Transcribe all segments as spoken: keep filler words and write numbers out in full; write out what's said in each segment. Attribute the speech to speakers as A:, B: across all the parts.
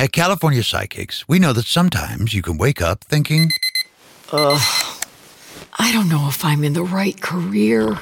A: At California Psychics, we know that sometimes you can wake up thinking,
B: Ugh, I don't know if I'm in the right career.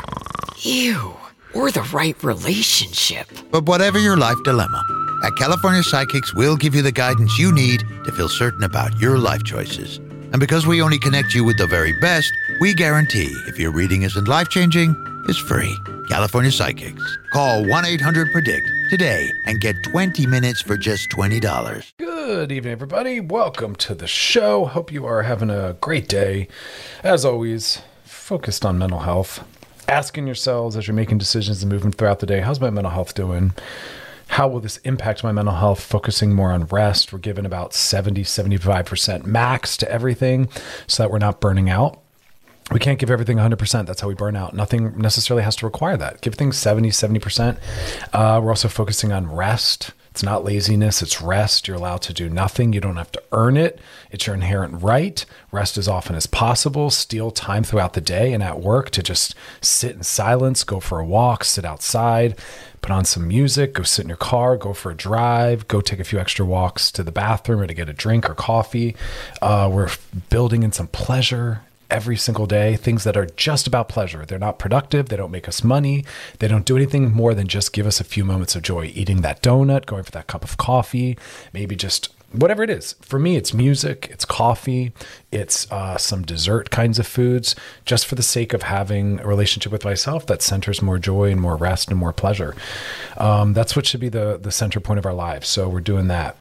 B: Ew. Or the right relationship.
A: But whatever your life dilemma, at California Psychics, we'll give you the guidance you need to feel certain about your life choices. And because we only connect you with the very best, we guarantee if your reading isn't life-changing, it's free. California Psychics. Call one eight hundred predict today and get twenty minutes for just twenty dollars.
C: Good evening, everybody. Welcome to the show. Hope you are having a great day. As always, focused on mental health. Asking yourselves as you're making decisions and moving throughout the day, how's my mental health doing? How will this impact my mental health? Focusing more on rest. We're giving about seventy, seventy-five percent max to everything so that we're not burning out. We can't give everything one hundred percent. That's how we burn out. Nothing necessarily has to require that. Give things seventy, seventy percent. Uh, we're also focusing on rest. It's not laziness, it's rest. You're allowed to do nothing. You don't have to earn it. It's your inherent right. Rest as often as possible. Steal time throughout the day and at work to just sit in silence, go for a walk, sit outside, put on some music, go sit in your car, go for a drive, go take a few extra walks to the bathroom or to get a drink or coffee. Uh, we're building in some pleasure every single day, things that are just about pleasure. They're not productive. They don't make us money. They don't do anything more than just give us a few moments of joy. Eating that donut, going for that cup of coffee, maybe just whatever it is. For me, it's music, it's coffee, it's uh, some dessert kinds of foods, just for the sake of having a relationship with myself that centers more joy and more rest and more pleasure. Um, that's what should be the, the center point of our lives. So we're doing that.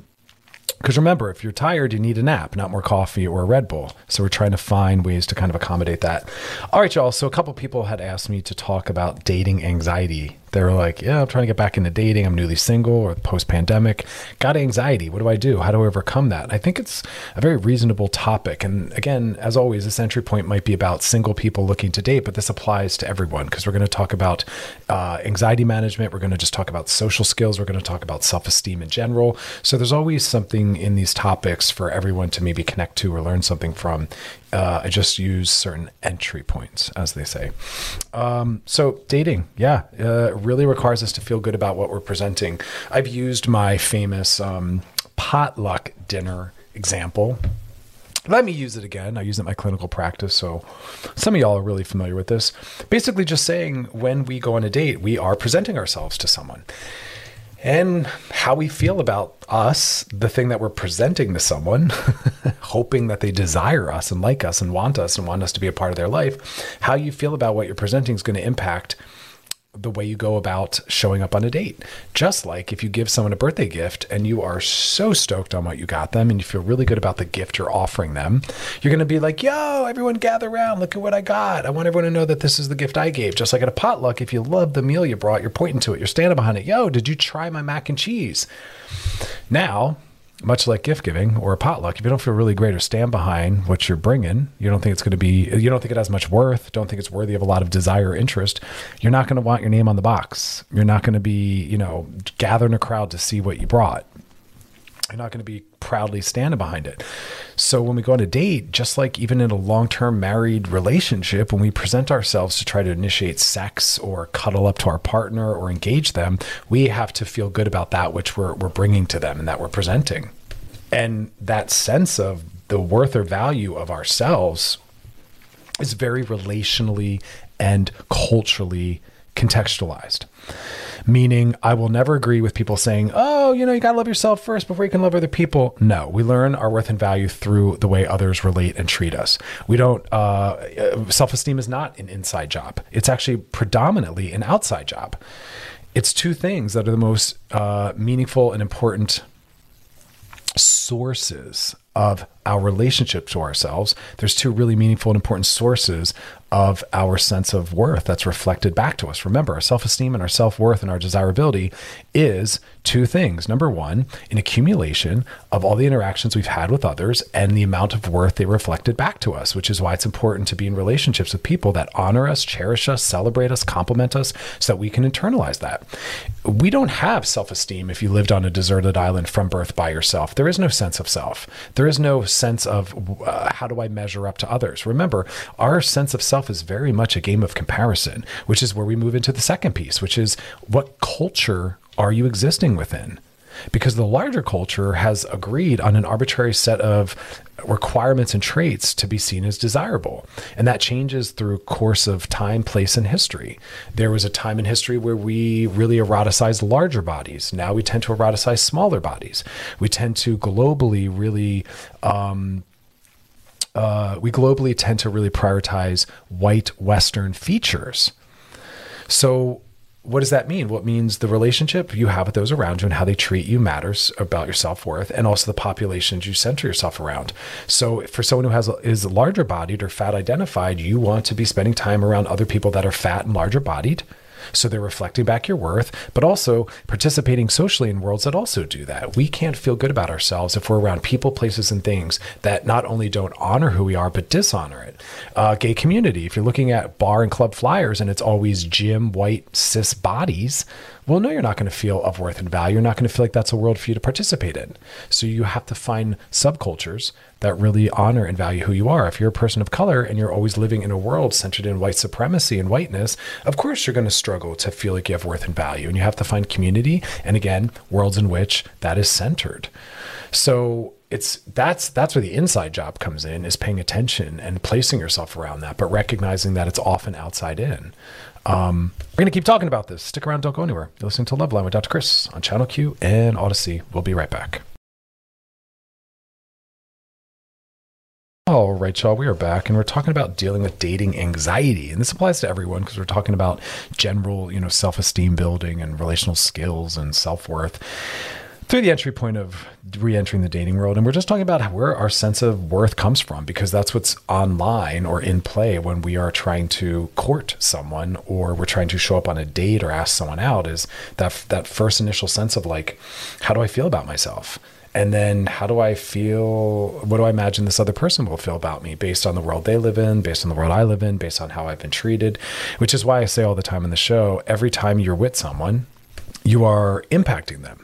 C: Because remember, if you're tired, you need a nap, not more coffee or a Red Bull. So we're trying to find ways to kind of accommodate that. All right, y'all. So a couple people had asked me to talk about dating anxiety. They were like, yeah, I'm trying to get back into dating. I'm newly single or post-pandemic. Got anxiety. What do I do? How do I overcome that? I think it's a very reasonable topic. And again, as always, this entry point might be about single people looking to date, but this applies to everyone because we're going to talk about uh, anxiety management. We're going to just talk about social skills. We're going to talk about self-esteem in general. So there's always something in these topics for everyone to maybe connect to or learn something from. Uh, I just use certain entry points, as they say. Um, so dating, yeah, uh, really requires us to feel good about what we're presenting. I've used my famous um, potluck dinner example. Let me use it again. I use it in my clinical practice, so some of y'all are really familiar with this. Basically just saying when we go on a date, we are presenting ourselves to someone. And how we feel about us, the thing that we're presenting to someone, hoping that they desire us and like us and want us and want us to be a part of their life, how you feel about what you're presenting is going to impact the way you go about showing up on a date. Just like if you give someone a birthday gift and you are so stoked on what you got them and you feel really good about the gift you're offering them, you're going to be like, yo, everyone gather around. Look at what I got. I want everyone to know that this is the gift I gave. Just like at a potluck, if you love the meal you brought, you're pointing to it. You're standing behind it. Yo, did you try my mac and cheese? Now, much like gift giving or a potluck, if you don't feel really great or stand behind what you're bringing, you don't think it's going to be, you don't think it has much worth, don't think it's worthy of a lot of desire or interest, you're not going to want your name on the box. You're not going to be, you know, gathering a crowd to see what you brought. You're not going to be proudly standing behind it. So when we go on a date, just like even in a long-term married relationship, when we present ourselves to try to initiate sex or cuddle up to our partner or engage them, we have to feel good about that which we're, we're bringing to them and that we're presenting. And that sense of the worth or value of ourselves is very relationally and culturally contextualized. Meaning, I will never agree with people saying, oh, you know, you got to love yourself first before you can love other people. No, we learn our worth and value through the way others relate and treat us. We don't, uh, self-esteem is not an inside job. It's actually predominantly an outside job. It's two things that are the most uh, meaningful and important sources of our relationship to ourselves. There's two really meaningful and important sources of our sense of worth that's reflected back to us. Remember, our self-esteem and our self-worth and our desirability is two things. Number one, an accumulation of all the interactions we've had with others and the amount of worth they reflected back to us, which is why it's important to be in relationships with people that honor us, cherish us, celebrate us, compliment us, so that we can internalize that. We don't have self-esteem if you lived on a deserted island from birth by yourself. There is no sense of self. There is no sense of uh, how do I measure up to others? Remember, our sense of self is very much a game of comparison, which is where we move into the second piece, which is what culture are you existing within? because the larger culture has agreed on an arbitrary set of requirements and traits to be seen as desirable. And that changes through course of time, place, and history. There was a time in history where we really eroticized larger bodies. Now we tend to eroticize smaller bodies. We tend to globally really, um, uh, we globally tend to really prioritize white Western features. So what does that mean? Well, it means the relationship you have with those around you and how they treat you matters about your self-worth, and also the populations you center yourself around. So for someone who has is larger bodied or fat identified, you want to be spending time around other people that are fat and larger bodied. So they're reflecting back your worth, but also participating socially in worlds that also do that. We can't feel good about ourselves if we're around people, places, and things that not only don't honor who we are, but dishonor it. Uh, gay community, if you're looking at bar and club flyers and it's always gym, white, cis bodies, well, no, you're not going to feel of worth and value. You're not going to feel like that's a world for you to participate in. So you have to find subcultures that really honor and value who you are. If you're a person of color and you're always living in a world centered in white supremacy and whiteness, of course you're going to struggle to feel like you have worth and value. And you have to find community, and again, worlds in which that is centered. So it's that's that's where the inside job comes in, is paying attention and placing yourself around that, but recognizing that it's often outside in. Um, we're going to keep talking about this. Stick around, don't go anywhere. You're listening to Loveline with Doctor Chris on Channel Q and Odyssey. We'll be right back. All right, y'all, we are back, and we're talking about dealing with dating anxiety. And this applies to everyone because we're talking about general, you know, self-esteem building and relational skills and self-worth through the entry point of re-entering the dating world. And we're just talking about where our sense of worth comes from, because that's what's online or in play when we are trying to court someone, or we're trying to show up on a date or ask someone out, is that, that first initial sense of like, how do I feel about myself? And then how do I feel, what do I imagine this other person will feel about me based on the world they live in, based on the world I live in, based on how I've been treated, which is why I say all the time in the show, every time you're with someone, you are impacting them.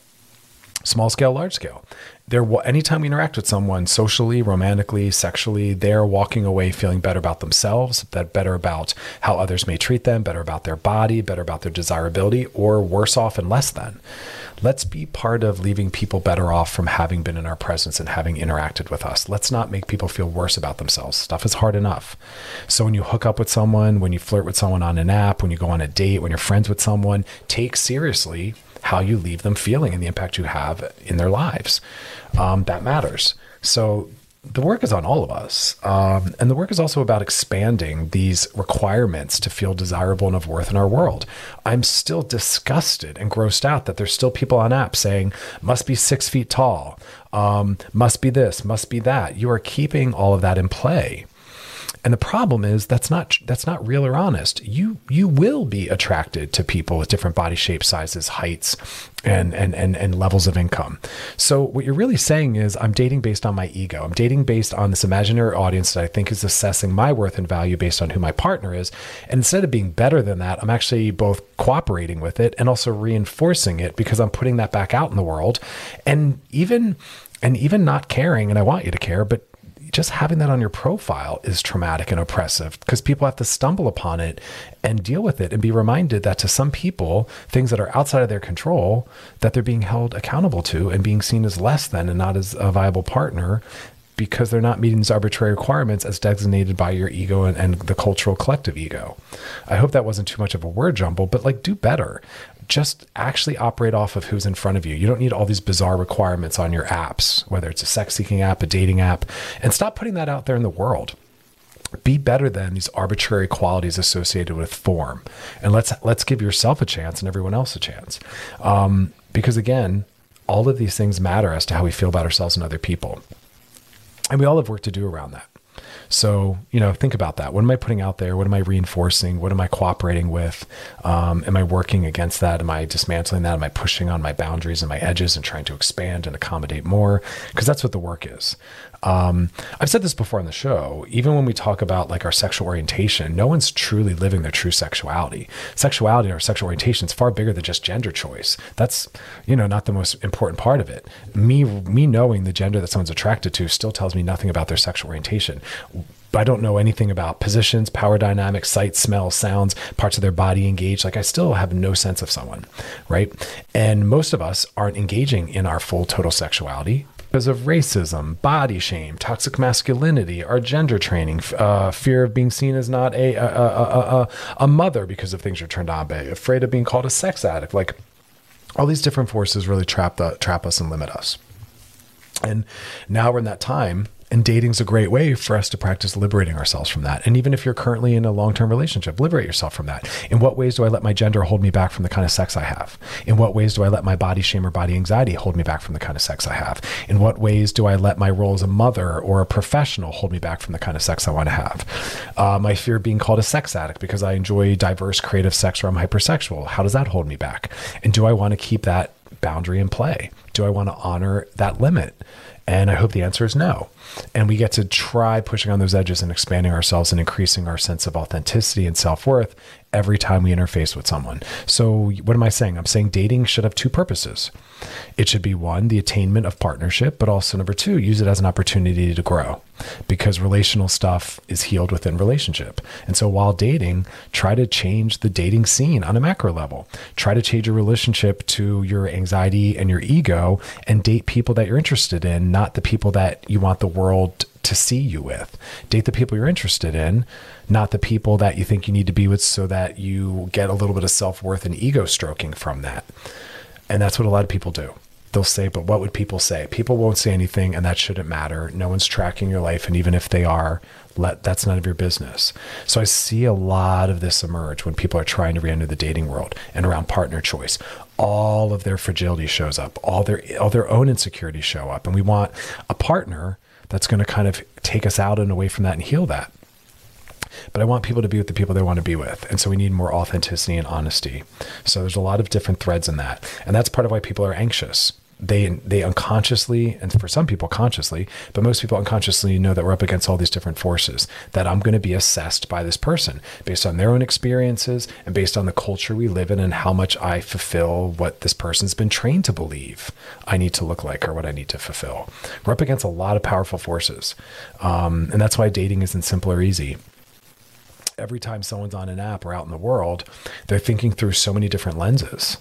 C: Small scale, large scale. They're, anytime we interact with someone socially, romantically, sexually, they're walking away feeling better about themselves, that better about how others may treat them, better about their body, better about their desirability, or worse off and less than. Let's be part of leaving people better off from having been in our presence and having interacted with us. Let's not make people feel worse about themselves. Stuff is hard enough. So when you hook up with someone, when you flirt with someone on an app, when you go on a date, when you're friends with someone, take seriously how you leave them feeling and the impact you have in their lives. Um, that matters. So the work is on all of us. Um, and the work is also about expanding these requirements to feel desirable and of worth in our world. I'm still disgusted and grossed out that there's still people on apps saying, must be six feet tall, um, must be this, must be that. You are keeping all of that in play. And the problem is that's not that's not real or honest. You you will be attracted to people with different body shapes, sizes, heights, and and and and levels of income. So what you're really saying is, I'm dating based on my ego. I'm dating based on this imaginary audience that I think is assessing my worth and value based on who my partner is. And instead of being better than that, I'm actually both cooperating with it and also reinforcing it, because I'm putting that back out in the world. And even and even not caring, and I want you to care, but just having that on your profile is traumatic and oppressive, because people have to stumble upon it and deal with it and be reminded that to some people, things that are outside of their control, that they're being held accountable to and being seen as less than and not as a viable partner, because they're not meeting these arbitrary requirements as designated by your ego and, and the cultural collective ego. I hope that wasn't too much of a word jumble, but like, do better. Just actually operate off of who's in front of you. You don't need all these bizarre requirements on your apps, whether it's a sex seeking app, a dating app, and stop putting that out there in the world. Be better than these arbitrary qualities associated with form. And let's, let's give yourself a chance and everyone else a chance. Um, because again, all of these things matter as to how we feel about ourselves and other people. And we all have work to do around that. So, you know, think about that. What am I putting out there? What am I reinforcing? What am I cooperating with? Um, am I working against that? Am I dismantling that? Am I pushing on my boundaries and my edges and trying to expand and accommodate more? Because that's what the work is. Um, I've said this before on the show, even when we talk about like our sexual orientation, no one's truly living their true sexuality. Sexuality or sexual orientation is far bigger than just gender choice. That's, you know, not the most important part of it. Me, me knowing the gender that someone's attracted to still tells me nothing about their sexual orientation. I don't know anything about positions, power dynamics, sight, smell, sounds, parts of their body engaged. Like I still have no sense of someone, right? And most of us aren't engaging in our full total sexuality because of racism, body shame, toxic masculinity, our gender training, uh, fear of being seen as not a, a, a, a, a mother because of things you're turned on by, afraid of being called a sex addict. Like all these different forces really trap the, trap us and limit us. And now we're in that time. And dating's a great way for us to practice liberating ourselves from that. And even if you're currently in a long-term relationship, liberate yourself from that. In what ways do I let my gender hold me back from the kind of sex I have? In what ways do I let my body shame or body anxiety hold me back from the kind of sex I have? In what ways do I let my role as a mother or a professional hold me back from the kind of sex I want to have? Uh, my fear of being called a sex addict because I enjoy diverse creative sex or I'm hypersexual. How does that hold me back? And do I want to keep that boundary in play? Do I want to honor that limit? And I hope the answer is no. And we get to try pushing on those edges and expanding ourselves and increasing our sense of authenticity and self-worth every time we interface with someone. So what am I saying? I'm saying dating should have two purposes. It should be one, the attainment of partnership, but also number two, use it as an opportunity to grow because relational stuff is healed within relationship. And so while dating, try to change the dating scene on a macro level. Try to change your relationship to your anxiety and your ego and date people that you're interested in, not the people that you want the world to see you with. Date the people you're interested in, not the people that you think you need to be with so that you get a little bit of self-worth and ego stroking from that. And that's what a lot of people do. They'll say, but what would people say? People won't say anything and that shouldn't matter. No one's tracking your life. And even if they are, let that's none of your business. So I see a lot of this emerge when people are trying to re-enter the dating world and around partner choice. All of their fragility shows up, all their, all their own insecurities show up. And we want a partner that's going to kind of take us out and away from that and heal that. But I want people to be with the people they want to be with. And so we need more authenticity and honesty. So there's a lot of different threads in that. And that's part of why people are anxious. They they unconsciously, and for some people consciously, but most people unconsciously know that we're up against all these different forces, that I'm going to be assessed by this person based on their own experiences and based on the culture we live in and how much I fulfill what this person's been trained to believe I need to look like or what I need to fulfill. We're up against a lot of powerful forces. Um, and that's why dating isn't simple or easy. Every time someone's on an app or out in the world, they're thinking through so many different lenses.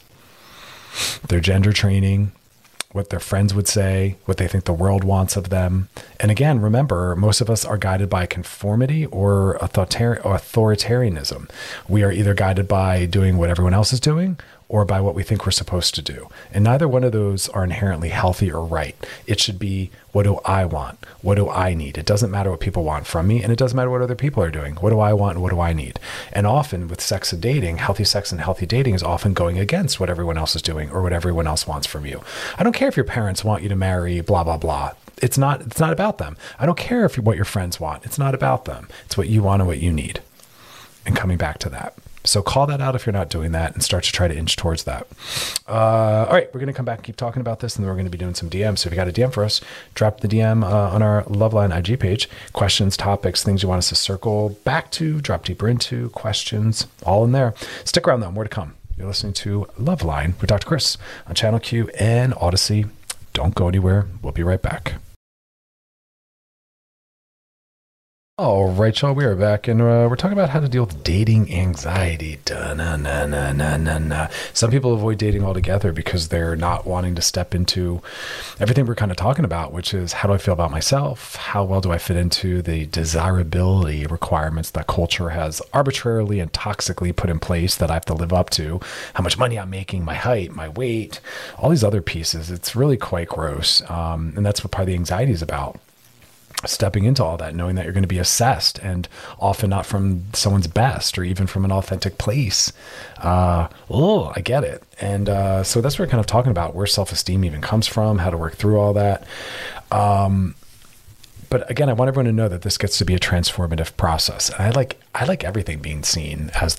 C: Their gender training, what their friends would say, what they think the world wants of them. And again, remember, most of us are guided by conformity or authoritarianism. We are either guided by doing what everyone else is doing or by what we think we're supposed to do. And neither one of those are inherently healthy or right. It should be, what do I want? What do I need? It doesn't matter what people want from me, and it doesn't matter what other people are doing. What do I want and what do I need? And often with sex and dating, healthy sex and healthy dating is often going against what everyone else is doing or what everyone else wants from you. I don't care if your parents want you to marry blah, blah, blah. It's not, it's not about them. I don't care if what your friends want. It's not about them. It's what you want and what you need. And coming back to that. So call that out if you're not doing that and start to try to inch towards that. Uh, all right, we're going to come back and keep talking about this, and then we're going to be doing some D Ms. So if you got a D M for us, drop the D M uh, on our Loveline I G page. Questions, topics, things you want us to circle back to, drop deeper into, questions, all in there. Stick around though, more to come. You're listening to Loveline with Doctor Chris on Channel Q and Odyssey. Don't go anywhere. We'll be right back. All right, y'all, we are back, and uh, we're talking about how to deal with dating anxiety. Da-na-na-na-na-na-na. Some people avoid dating altogether because they're not wanting to step into everything we're kind of talking about, which is how do I feel about myself? How well do I fit into the desirability requirements that culture has arbitrarily and toxically put in place that I have to live up to? How much money I'm making, my height, my weight, all these other pieces. It's really quite gross, um, and that's what part of the anxiety is about. Stepping into all that, knowing that you're going to be assessed and often not from someone's best or even from an authentic place. Uh, oh, I get it. And uh, so that's what we're kind of talking about, where self-esteem even comes from, how to work through all that. Um, But again, I want everyone to know that this gets to be a transformative process. And I like I like everything being seen as that. Uh,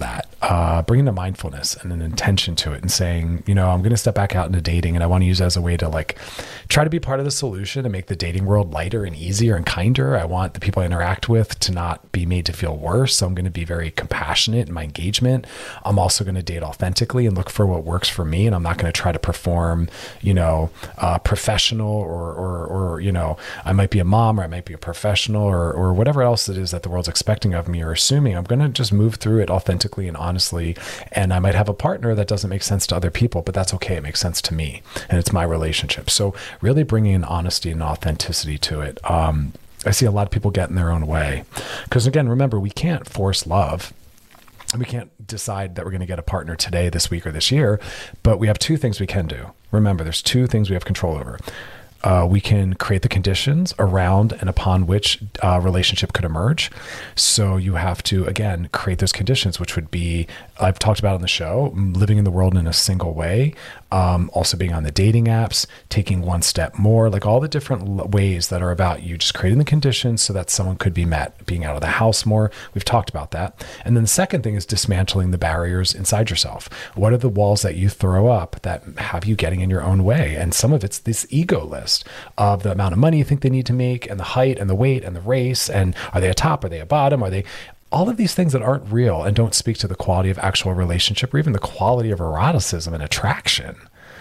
C: uh, bringing a mindfulness and an intention to it and saying, you know, I'm going to step back out into dating and I want to use it as a way to like try to be part of the solution and make the dating world lighter and easier and kinder. I want the people I interact with to not be made to feel worse. So I'm going to be very compassionate in my engagement. I'm also going to date authentically and look for what works for me. And I'm not going to try to perform, you know, uh, professional or, or, or, you know, I might be a mom or I might be a professional or, or whatever else it is that the world's expecting of me or assuming. I'm going to just move through it authentically and honestly. And I might have a partner that doesn't make sense to other people, but that's okay. It makes sense to me and it's my relationship. So really bringing in honesty and authenticity to it. Um, I see a lot of people get in their own way because again, remember, we can't force love. We can't decide that we're going to get a partner today, this week, or this year, but we have two things we can do. Remember, there's two things we have control over. Uh, we can create the conditions around and upon which uh, relationship could emerge. So you have to, again, create those conditions, which would be, I've talked about on the show, living in the world in a single way, um, also being on the dating apps, taking one step more, like all the different l- ways that are about you just creating the conditions so that someone could be met, being out of the house more. We've talked about that. And then the second thing is dismantling the barriers inside yourself. What are the walls that you throw up that have you getting in your own way? And some of it's this ego list of the amount of money you think they need to make and the height and the weight and the race. And are they a top? Are they a bottom? Are they all of these things that aren't real and don't speak to the quality of actual relationship or even the quality of eroticism and attraction?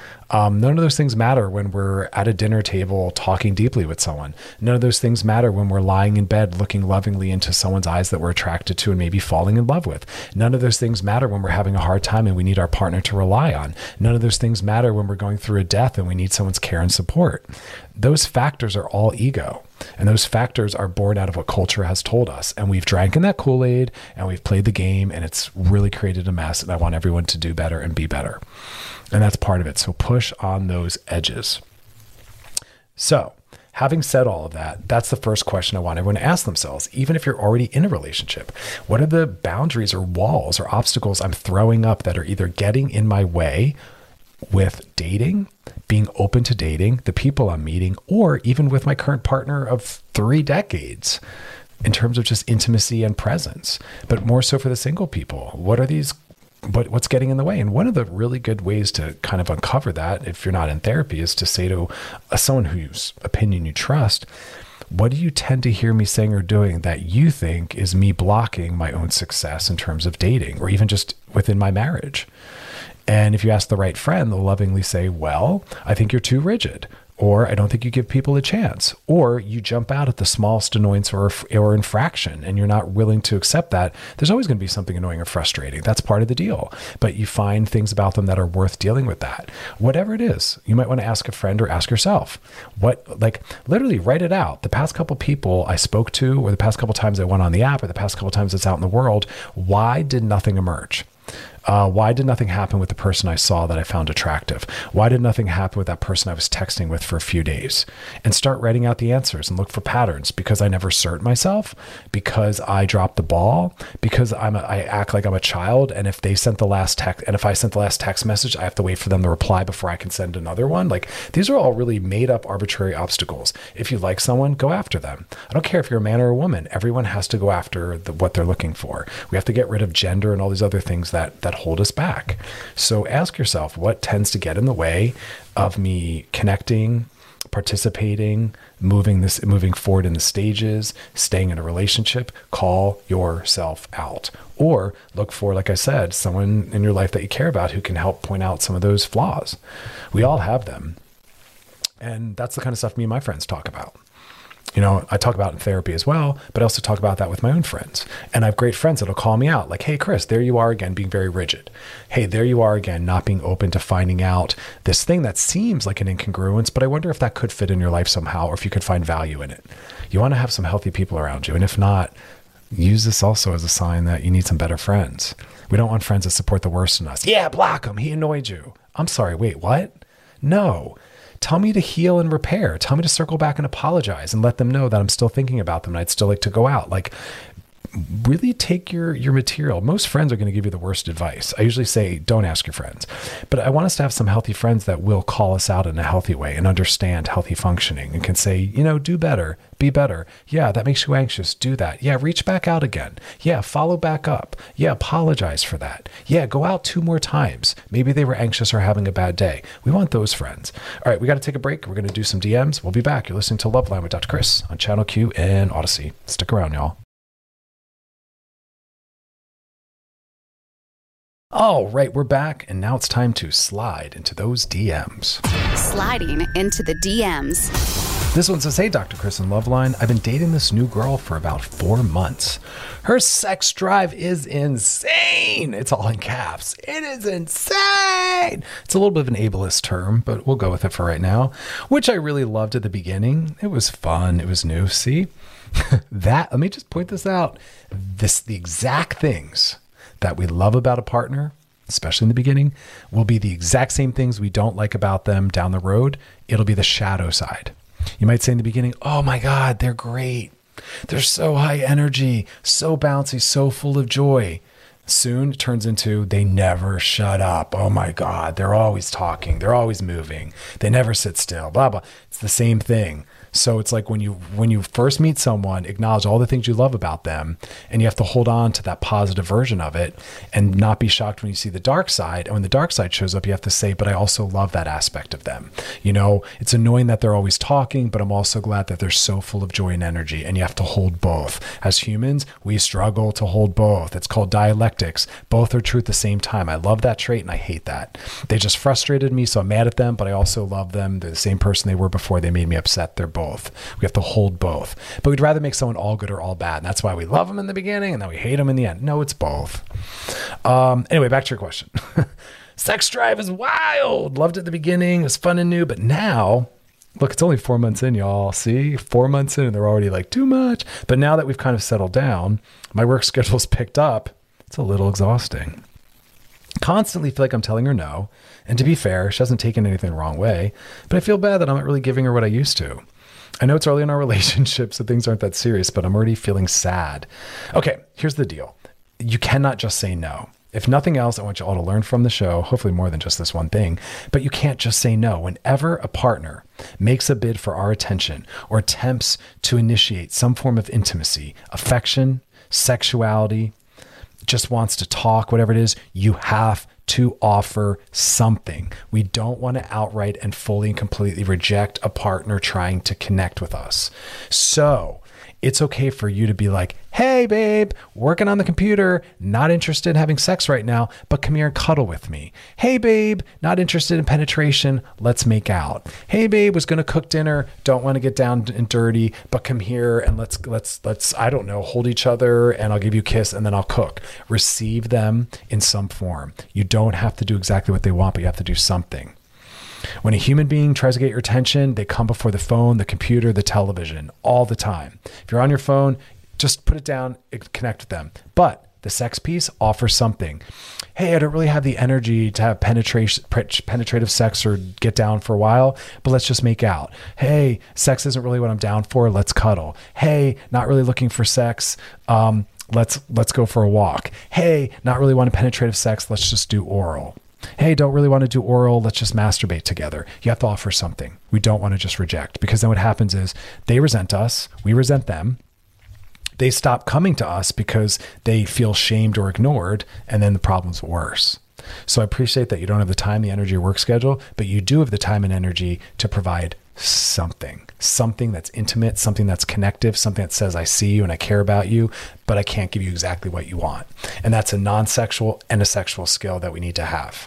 C: Um, none of those things matter when we're at a dinner table talking deeply with someone. None of those things matter when we're lying in bed looking lovingly into someone's eyes that we're attracted to and maybe falling in love with. None of those things matter when we're having a hard time and we need our partner to rely on. None of those things matter when we're going through a death and we need someone's care and support. Those factors are all ego. And those factors are born out of what culture has told us. And we've drank in that Kool-Aid and we've played the game and it's really created a mess. And I want everyone to do better and be better. And that's part of it. So push on those edges. So having said all of that, that's the first question I want everyone to ask themselves, even if you're already in a relationship. What are the boundaries or walls or obstacles I'm throwing up that are either getting in my way with dating, being open to dating, the people I'm meeting, or even with my current partner of three decades in terms of just intimacy and presence, but more so for the single people? What are these, what, what's getting in the way? And one of the really good ways to kind of uncover that, if you're not in therapy, is to say to uh, someone whose opinion you trust, what do you tend to hear me saying or doing that you think is me blocking my own success in terms of dating or even just within my marriage? And if you ask the right friend, they'll lovingly say, well, I think you're too rigid, or I don't think you give people a chance, or you jump out at the smallest annoyance or, or infraction and you're not willing to accept that. There's always going to be something annoying or frustrating. That's part of the deal. But you find things about them that are worth dealing with that. Whatever it is, you might want to ask a friend or ask yourself. What, like literally write it out. The past couple people I spoke to, or the past couple times I went on the app, or the past couple times it's out in the world, why did nothing emerge? Uh, why did nothing happen with the person I saw that I found attractive? Why did nothing happen with that person I was texting with for a few days? And start writing out the answers and look for patterns. Because I never assert myself, because I dropped the ball, because I'm a, I act like I'm a child. And if they sent the last text, and if I sent the last text message, I have to wait for them to reply before I can send another one. Like these are all really made up arbitrary obstacles. If you like someone, go after them. I don't care if you're a man or a woman. Everyone has to go after the, what they're looking for. We have to get rid of gender and all these other things that that hold us back. So ask yourself, what tends to get in the way of me connecting, participating, moving this, moving forward in the stages, staying in a relationship? Call yourself out, or look for, like I said, someone in your life that you care about who can help point out some of those flaws. We all have them. And that's the kind of stuff me and my friends talk about. You know, I talk about in therapy as well, but I also talk about that with my own friends. And I have great friends that'll call me out like, hey, Chris, there you are again, being very rigid. Hey, there you are again, not being open to finding out this thing that seems like an incongruence, but I wonder if that could fit in your life somehow, or if you could find value in it. You want to have some healthy people around you. And if not, use this also as a sign that you need some better friends. We don't want friends that support the worst in us. Yeah, block him. He annoyed you. I'm sorry. Wait, what? No. Tell me to heal and repair. Tell me to circle back and apologize and let them know that I'm still thinking about them and I'd still like to go out. Like, really take your, your material. Most friends are going to give you the worst advice. I usually say, don't ask your friends, but I want us to have some healthy friends that will call us out in a healthy way and understand healthy functioning and can say, you know, do better, be better. Yeah, that makes you anxious. Do that. Yeah, reach back out again. Yeah, follow back up. Yeah, apologize for that. Yeah, go out two more times. Maybe they were anxious or having a bad day. We want those friends. All right, we got to take a break. We're going to do some D Ms. We'll be back. You're listening to Loveline with Doctor Chris on Channel Q and Odyssey. Stick around, y'all. All right, we're back, and now it's time to slide into those D Ms.
D: Sliding into the D Ms.
C: This one says, hey, Doctor Chris and Loveline, I've been dating this new girl for about four months. Her sex drive is insane. It's all in caps. It is insane. It's a little bit of an ableist term, but we'll go with it for right now, which I really loved at the beginning. It was fun. It was new. See, that, let me just point this out. This, the exact things that we love about a partner, especially in the beginning, will be the exact same things we don't like about them down the road. It'll be the shadow side. You might say in the beginning, oh my God, they're great. They're so high energy, so bouncy, so full of joy. Soon it turns into they never shut up. Oh my God, they're always talking. They're always moving. They never sit still, blah, blah. It's the same thing. So it's like when you when you first meet someone, acknowledge all the things you love about them, and you have to hold on to that positive version of it and not be shocked when you see the dark side. And when the dark side shows up, you have to say, but I also love that aspect of them. You know, it's annoying that they're always talking, but I'm also glad that they're so full of joy and energy, and you have to hold both. As humans, we struggle to hold both. It's called dialectics. Both are true at the same time. I love that trait and I hate that. They just frustrated me, so I'm mad at them, but I also love them. They're the same person they were before. They made me upset. They're both. We have to hold both. But we'd rather make someone all good or all bad. And that's why we love them in the beginning and then we hate them in the end. No, it's both. Um, anyway, back to your question. Sex drive is wild. Loved it at the beginning. It was fun and new. But now, look, it's only four months in, y'all. See, four months in and they're already like, too much. But now that we've kind of settled down, my work schedule's picked up. It's a little exhausting. Constantly feel like I'm telling her no. And to be fair, she hasn't taken anything the wrong way. But I feel bad that I'm not really giving her what I used to. I know it's early in our relationship, so things aren't that serious, but I'm already feeling sad. Okay, here's the deal. You cannot just say no. If nothing else, I want you all to learn from the show, hopefully more than just this one thing, but you can't just say no. Whenever a partner makes a bid for our attention or attempts to initiate some form of intimacy, affection, sexuality, just wants to talk, whatever it is, you have to offer something. We don't want to outright and fully and completely reject a partner trying to connect with us. So it's okay for you to be like, hey, babe, working on the computer, not interested in having sex right now, but come here and cuddle with me. Hey, babe, not interested in penetration. Let's make out. Hey, babe, was going to cook dinner. Don't want to get down and dirty, but come here and let's, let's, let's, I don't know, hold each other and I'll give you a kiss and then I'll cook. Receive them in some form. You don't have to do exactly what they want, but you have to do something. When a human being tries to get your attention, they come before the phone, the computer, the television all the time. If you're on your phone, just put it down, connect with them. But the sex piece offers something. Hey, I don't really have the energy to have penetration, penetrative sex or get down for a while, but let's just make out. Hey, sex isn't really what I'm down for. Let's cuddle. Hey, not really looking for sex. Um, let's let's go for a walk. Hey, not really wanting penetrative sex. Let's just do oral. Hey, don't really want to do oral. Let's just masturbate together. You have to offer something. We don't want to just reject, because then what happens is they resent us. We resent them. They stop coming to us because they feel shamed or ignored. And then the problem's worse. So I appreciate that you don't have the time, the energy, or work schedule, but you do have the time and energy to provide something, something that's intimate, something that's connective, something that says, I see you and I care about you, but I can't give you exactly what you want. And that's a non-sexual and a sexual skill that we need to have.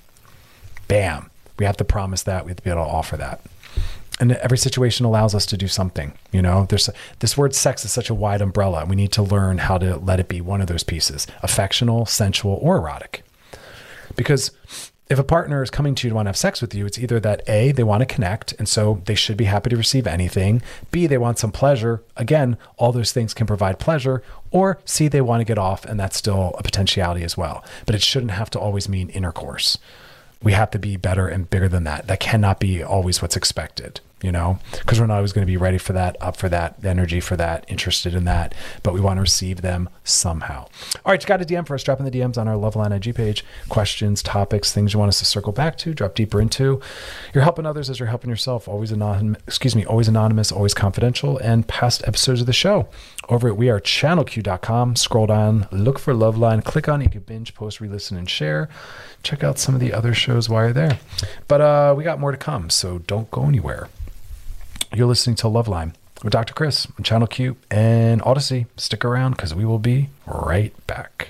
C: Bam. We have to promise that. We have to be able to offer that. And every situation allows us to do something. You know, there's this word sex is such a wide umbrella, and we need to learn how to let it be one of those pieces, affectional, sensual, or erotic. Because if a partner is coming to you to want to have sex with you, it's either that A, they want to connect, and so they should be happy to receive anything. B, they want some pleasure. Again, all those things can provide pleasure. Or C, they want to get off, and that's still a potentiality as well. But it shouldn't have to always mean intercourse. We have to be better and bigger than that. That cannot be always what's expected. you know, because we're not always going to be ready for that, up for that, energy for that, interested in that, but we want to receive them somehow. All right, you got a D M for us. Drop in the D Ms on our Loveline I G page. Questions, topics, things you want us to circle back to, drop deeper into. You're helping others as you're helping yourself. Always anonymous, excuse me, always anonymous, always confidential, and past episodes of the show over at we are channel q dot com. Scroll down, look for Loveline, click on it. You can binge, post, re-listen, and share. Check out some of the other shows while you're there. But uh, we got more to come, so don't go anywhere. You're listening to Loveline with Doctor Chris on Channel Q and Odyssey. Stick around because we will be right back.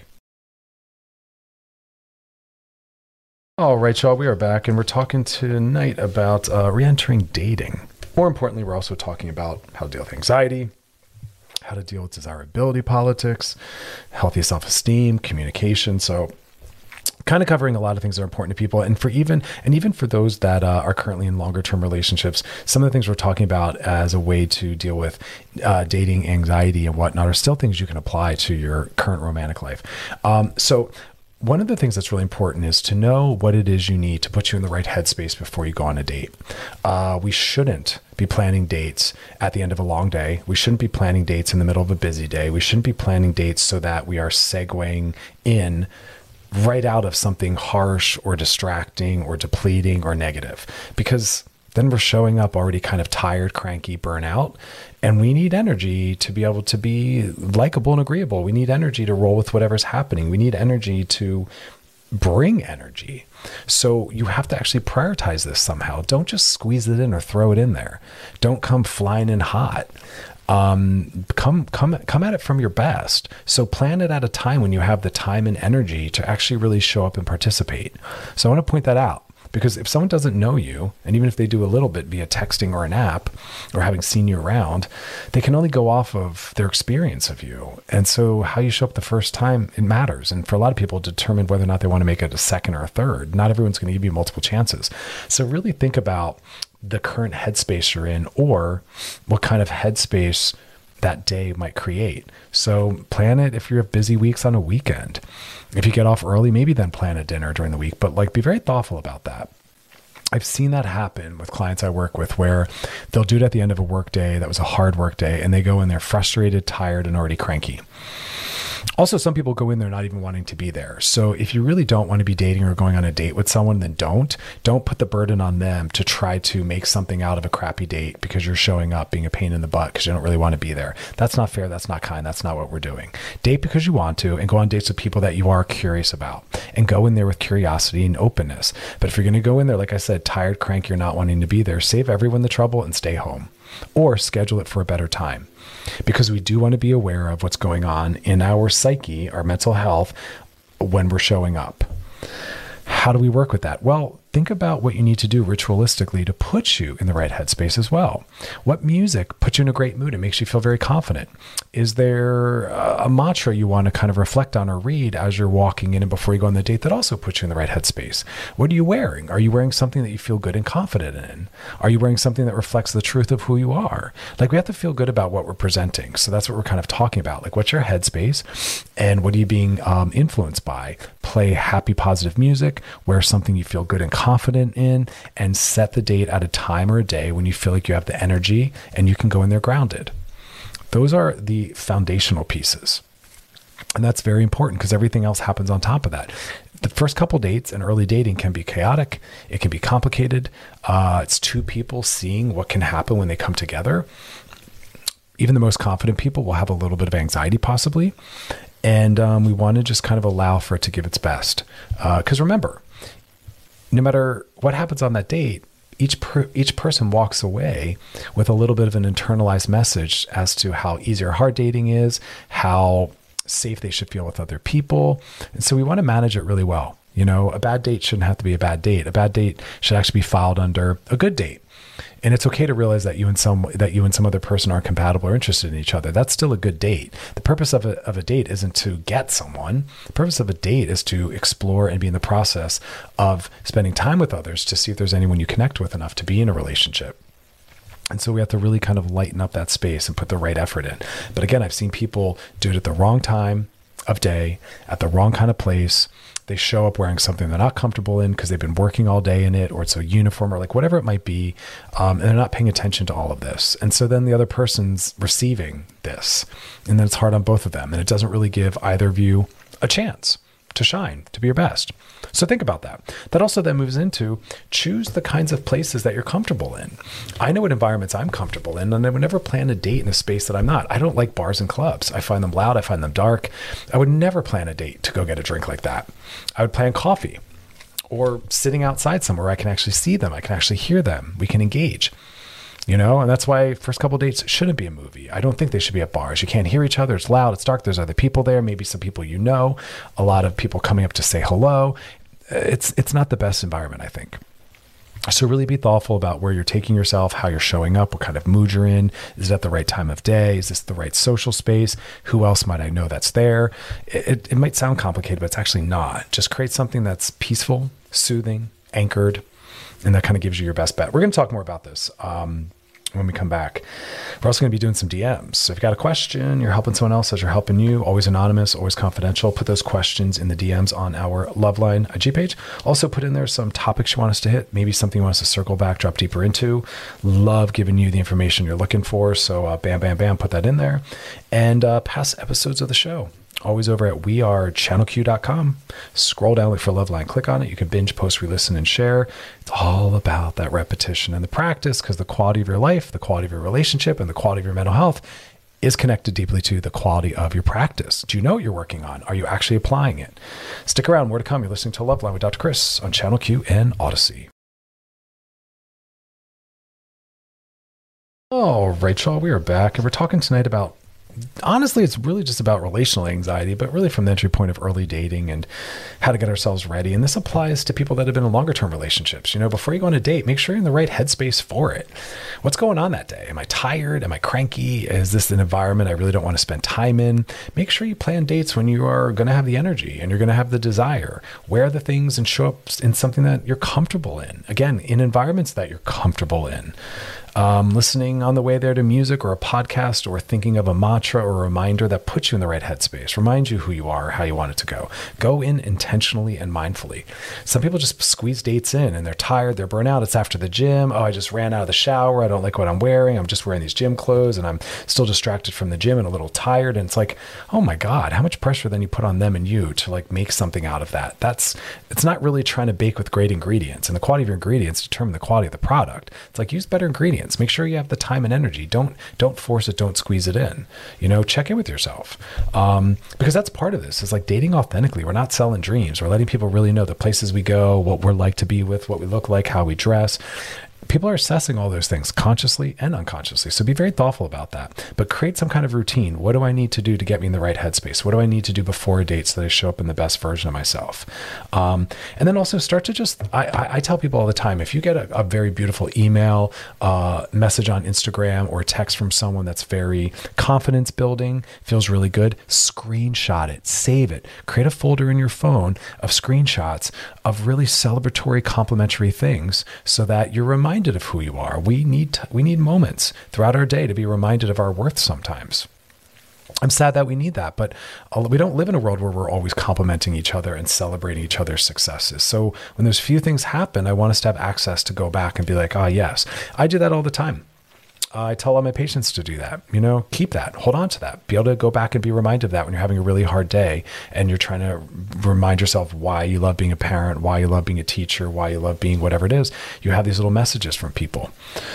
C: All right, y'all, we are back and we're talking tonight about uh, re-entering dating. More importantly, we're also talking about how to deal with anxiety, how to deal with desirability politics, healthy self-esteem, communication. So kind of covering a lot of things that are important to people. And for even, and even for those that uh, are currently in longer term relationships, some of the things we're talking about as a way to deal with uh, dating anxiety and whatnot are still things you can apply to your current romantic life. Um, so one of the things that's really important is to know what it is you need to put you in the right headspace before you go on a date. Uh, we shouldn't be planning dates at the end of a long day. We shouldn't be planning dates in the middle of a busy day. We shouldn't be planning dates so that we are segueing in right out of something harsh or distracting or depleting or negative, because then we're showing up already kind of tired, cranky, burnout, and we need energy to be able to be likable and agreeable. We need energy to roll with whatever's happening. We need energy to bring energy. So you have to actually prioritize this somehow. Don't just squeeze it in or throw it in there. Don't come flying in hot. Um, come, come, come at it from your best. So plan it at a time when you have the time and energy to actually really show up and participate. So I want to point that out, because if someone doesn't know you, and even if they do a little bit via texting or an app or having seen you around, they can only go off of their experience of you. And so how you show up the first time, it matters. And for a lot of people, determine whether or not they want to make it a second or a third. Not everyone's going to give you multiple chances. So really think about the current headspace you're in, or what kind of headspace that day might create. So plan it if you have busy weeks on a weekend. If you get off early, maybe then plan a dinner during the week, but like be very thoughtful about that. I've seen that happen with clients I work with, where they'll do it at the end of a work day that was a hard work day, and they go in there frustrated, tired, and already cranky. Also, some people go in there not even wanting to be there. So if you really don't want to be dating or going on a date with someone, then don't. Don't put the burden on them to try to make something out of a crappy date because you're showing up being a pain in the butt because you don't really want to be there. That's not fair. That's not kind. That's not what we're doing. Date because you want to, and go on dates with people that you are curious about, and go in there with curiosity and openness. But if you're going to go in there, like I said, tired, cranky, you're not wanting to be there, save everyone the trouble and stay home, or schedule it for a better time. Because we do want to be aware of what's going on in our psyche, our mental health, when we're showing up. How do we work with that? Well, think about what you need to do ritualistically to put you in the right headspace as well. What music puts you in a great mood and makes you feel very confident? Is there a mantra you want to kind of reflect on or read as you're walking in and before you go on the date that also puts you in the right headspace? What are you wearing? Are you wearing something that you feel good and confident in? Are you wearing something that reflects the truth of who you are? Like, we have to feel good about what we're presenting. So that's what we're kind of talking about. Like, what's your headspace and what are you being um, influenced by? Play happy, positive music, wear something you feel good and confident in, and set the date at a time or a day when you feel like you have the energy and you can go in there grounded. Those are the foundational pieces. And that's very important because everything else happens on top of that. The first couple dates and early dating can be chaotic. It can be complicated. Uh, it's two people seeing what can happen when they come together. Even the most confident people will have a little bit of anxiety possibly. And um, we want to just kind of allow for it to give its best. Because uh, remember, no matter what happens on that date, each per, each person walks away with a little bit of an internalized message as to how easy or hard dating is, how safe they should feel with other people. And so we want to manage it really well. You know, a bad date shouldn't have to be a bad date. A bad date should actually be filed under a good date. And it's okay to realize that you and some that you and some other person aren't compatible or interested in each other. That's still a good date. The purpose of a, of a date isn't to get someone. The purpose of a date is to explore and be in the process of spending time with others to see if there's anyone you connect with enough to be in a relationship. And so we have to really kind of lighten up that space and put the right effort in. But again, I've seen people do it at the wrong time, of day at the wrong kind of place. They show up wearing something they're not comfortable in because they've been working all day in it, or it's a uniform, or like whatever it might be. Um, and they're not paying attention to all of this. And so then the other person's receiving this, and then it's hard on both of them. And it doesn't really give either of you a chance to shine, to be your best. So think about that. That also then moves into choose the kinds of places that you're comfortable in. I know what environments I'm comfortable in, and I would never plan a date in a space that I'm not. I don't like bars and clubs. I find them loud. I find them dark. I would never plan a date to go get a drink like that. I would plan coffee or sitting outside somewhere where I can actually see them. I can actually hear them. We can engage. You know, and that's why first couple dates shouldn't be a movie. I don't think they should be at bars. You can't hear each other. It's loud. It's dark. There's other people there. Maybe some people you know. A lot of people coming up to say hello. It's it's not the best environment, I think. So really be thoughtful about where you're taking yourself, how you're showing up, what kind of mood you're in. Is it at the right time of day? Is this the right social space? Who else might I know that's there? It, it, it might sound complicated, but it's actually not. Just create something that's peaceful, soothing, anchored, and that kind of gives you your best bet. We're going to talk more about this um, when we come back. We're also going to be doing some D Ms. So if you've got a question, you're helping someone else as you're helping you, always anonymous, always confidential. Put those questions in the D Ms on our Loveline I G page. Also put in there some topics you want us to hit, maybe something you want us to circle back, drop deeper into. Love giving you the information you're looking for. So uh, bam, bam, bam, put that in there. And uh, past episodes of the show. Always over at we are channel q dot com. Scroll down, look for Loveline, click on it. You can binge, post, re-listen, and share. It's all about that repetition and the practice, because the quality of your life, the quality of your relationship, and the quality of your mental health is connected deeply to the quality of your practice. Do you know what you're working on? Are you actually applying it? Stick around, more to come. You're listening to Loveline with Doctor Chris on Channel Q and Odyssey. All right, y'all, we are back, and we're talking tonight about, honestly, it's really just about relational anxiety, but really from the entry point of early dating and how to get ourselves ready. And this applies to people that have been in longer term relationships. You know, before you go on a date, make sure you're in the right headspace for it. What's going on that day? Am I tired? Am I cranky? Is this an environment I really don't want to spend time in? Make sure you plan dates when you are going to have the energy and you're going to have the desire. Wear the things and show up in something that you're comfortable in. Again, in environments that you're comfortable in. Um, listening on the way there to music or a podcast, or thinking of a mantra or a reminder that puts you in the right headspace, remind you who you are, how you want it to go. Go in intentionally and mindfully. Some people just squeeze dates in and they're tired, they're burnt out. It's after the gym. Oh, I just ran out of the shower. I don't like what I'm wearing. I'm just wearing these gym clothes and I'm still distracted from the gym and a little tired. And it's like, oh my God, how much pressure then you put on them and you to like make something out of that. That's, it's not really trying to bake with great ingredients, and the quality of your ingredients determine the quality of the product. It's like, use better ingredients. Make sure you have the time and energy. Don't don't force it. Don't squeeze it in. You know, check in with yourself, um, because that's part of this. Is like dating authentically. We're not selling dreams. We're letting people really know the places we go, what we're like to be with, what we look like, how we dress. People are assessing all those things consciously and unconsciously. So be very thoughtful about that, but create some kind of routine. What do I need to do to get me in the right headspace? What do I need to do before a date so that I show up in the best version of myself? Um, and then also start to just, I, I, I tell people all the time, if you get a, a very beautiful email, uh, message on Instagram, or a text from someone that's very confidence building, feels really good, screenshot it, save it, create a folder in your phone of screenshots of really celebratory, complimentary things so that you're reminded of who you are. We need we need moments throughout our day to be reminded of our worth sometimes. I'm sad that we need that, but we don't live in a world where we're always complimenting each other and celebrating each other's successes. So when those few things happen, I want us to have access to go back and be like, ah, yes, I do that all the time. I tell all my patients to do that. You know, keep that, hold on to that, be able to go back and be reminded of that when you're having a really hard day and you're trying to remind yourself why you love being a parent, why you love being a teacher, why you love being whatever it is. You have these little messages from people,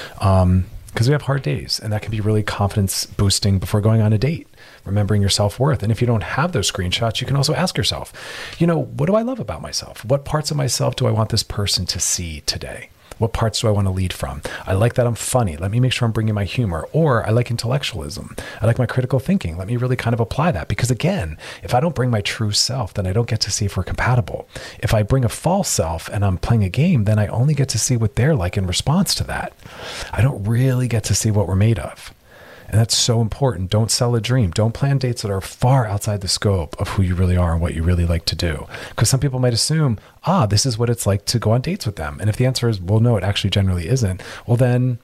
C: um, because we have hard days, and that can be really confidence boosting before going on a date, remembering your self-worth. And if you don't have those screenshots, you can also ask yourself, you know, what do I love about myself? What parts of myself do I want this person to see today? What parts do I want to lead from? I like that I'm funny. Let me make sure I'm bringing my humor. Or I like intellectualism. I like my critical thinking. Let me really kind of apply that. Because again, if I don't bring my true self, then I don't get to see if we're compatible. If I bring a false self and I'm playing a game, then I only get to see what they're like in response to that. I don't really get to see what we're made of. And that's so important. Don't sell a dream. Don't plan dates that are far outside the scope of who you really are and what you really like to do. Because some people might assume, ah, this is what it's like to go on dates with them. And if the answer is, well, no, it actually generally isn't, well, then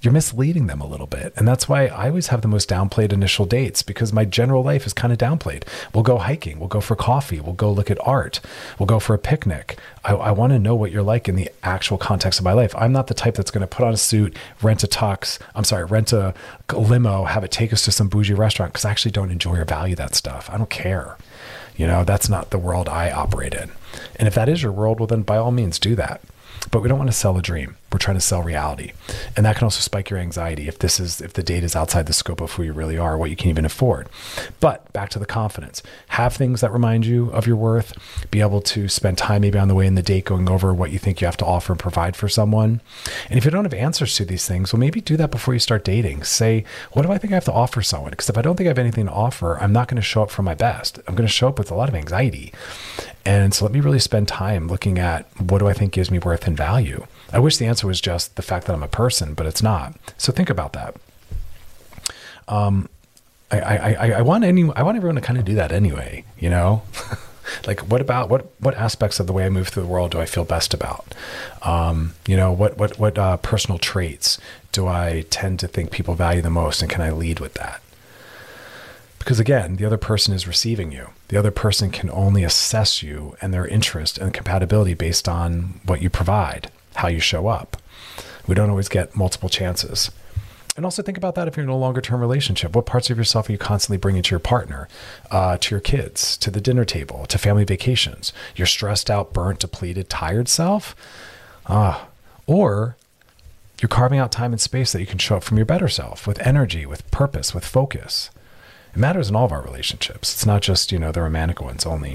C: you're misleading them a little bit. And that's why I always have the most downplayed initial dates, because my general life is kind of downplayed. We'll go hiking. We'll go for coffee. We'll go look at art. We'll go for a picnic. I, I want to know what you're like in the actual context of my life. I'm not the type that's going to put on a suit, rent a tux, I'm sorry, rent a limo, have it take us to some bougie restaurant, because I actually don't enjoy or value that stuff. I don't care. You know, that's not the world I operate in. And if that is your world, well, then by all means do that. But we don't want to sell a dream. We're trying to sell reality. And that can also spike your anxiety if this is, if the date is outside the scope of who you really are, what you can even afford. But back to the confidence. Have things that remind you of your worth. Be able to spend time maybe on the way in the date going over what you think you have to offer and provide for someone. And if you don't have answers to these things, well, maybe do that before you start dating. Say, what do I think I have to offer someone? Because if I don't think I have anything to offer, I'm not going to show up for my best. I'm going to show up with a lot of anxiety. And so let me really spend time looking at, what do I think gives me worth and value? I wish the answer was just the fact that I'm a person, but it's not. So think about that. Um, I, I, I, I want any, I want everyone to kind of do that anyway, you know, like what about, what, what aspects of the way I move through the world do I feel best about? Um, you know, what, what, what, uh, personal traits do I tend to think people value the most? And can I lead with that? Because again, the other person is receiving you. The other person can only assess you and their interest and compatibility based on what you provide, how you show up. We don't always get multiple chances. And also think about that if you're in a longer term relationship. What parts of yourself are you constantly bringing to your partner, uh, to your kids, to the dinner table, to family vacations? Your stressed out, burnt, depleted, tired self? Ah, or you're carving out time and space that you can show up from your better self with energy, with purpose, with focus. It matters in all of our relationships. It's not just, you know, the romantic ones only.